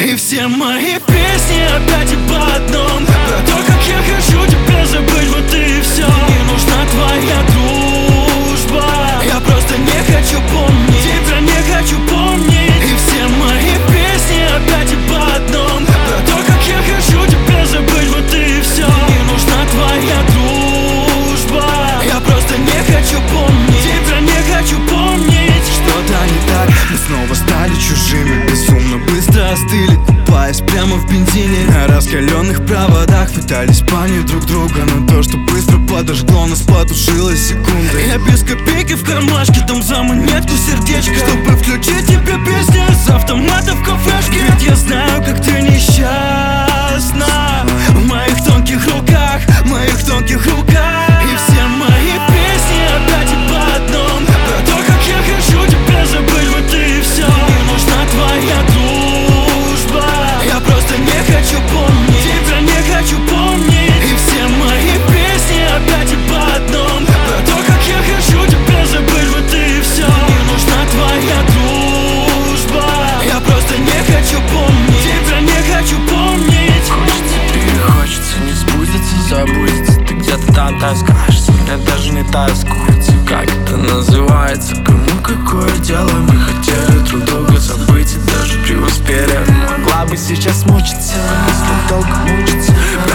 И все мои песни опять и по одном про то, как я хочу тебя забыть, вот и все. Не нужна твоя дружба, я просто не хочу помнить, тебя не хочу помнить. И все мои песни опять и по одном про то, как я хочу тебя забыть, вот и все. Не нужна твоя дружба, я просто не хочу помнить, тебя не хочу помнить. Что-то не так, мы снова стали чужими, безумно быстро остыли, купаясь прямо в бензине. На раскаленных проводах питались панию друг друга, но то, что быстро подожгло, нас потушилось секунды. Я без копейки в кармашке, там за монетку сердечко, чтобы включить тебе песни с автомата в кафешке. Ведь я знаю, как ты несчастна в моих тонких руках, в моих тонких руках. И все мои песни опять и по одном про то, как я хочу тебя забыть, вот и все. Не нужна твоя дружба, я просто не хочу помнить, тебя не хочу помнить. И все мои песни опять и по одном про то, как я хочу тебя забыть, вот и все. Не нужна твоя дружба, я просто не хочу помнить, тебя не хочу помнить. Хочется, перехочется, не сбудется, забудется. Ты где-то там таскаешься, мне даже не тоскуется. Как это называется, кому какое дело? Мы хотели друг друга забыть и даже преуспели. Могла бы сейчас мучиться, если долго мучиться,